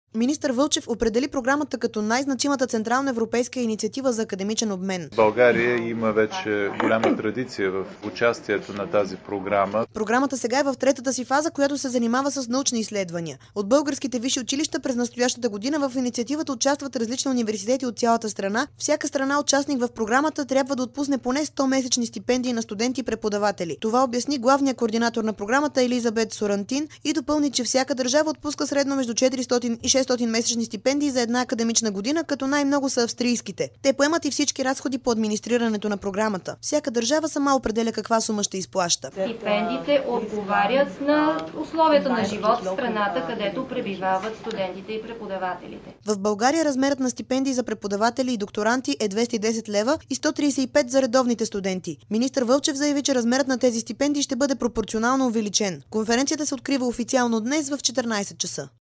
Министър Вълчев определи програмата като най-значимата централна европейска инициатива за академичен обмен. България има вече голяма традиция в участието на тази програма. Програмата сега е в третата си фаза, която се занимава с научни изследвания. От българските висши училища през настоящата година в инициативата участват различни университети от цялата страна. Всяка страна участник в програмата трябва да отпусне поне 100 месечни стипендии на студенти и преподаватели. Това обясни главният координатор на програмата Елизабет Сорантин и допълни, че всяка държава отпуска средно между 400 и 600 месечни стипендии за една академична година, като най-много са австрийските. Те поемат и всички разходи по администрирането на програмата. Всяка държава сама определя каква сума ще изплаща. Стипендиите отговарят на условията на живот в страната, където пребивават студентите и преподавателите. В България размерът на стипендии за преподаватели и докторанти е 210 лева и 135 за редовните студенти. Министър Вълчев заяви, че размерът на тези стипендии ще бъде пропорционално увеличен. Конференцията се открива официално днес в 14 часа.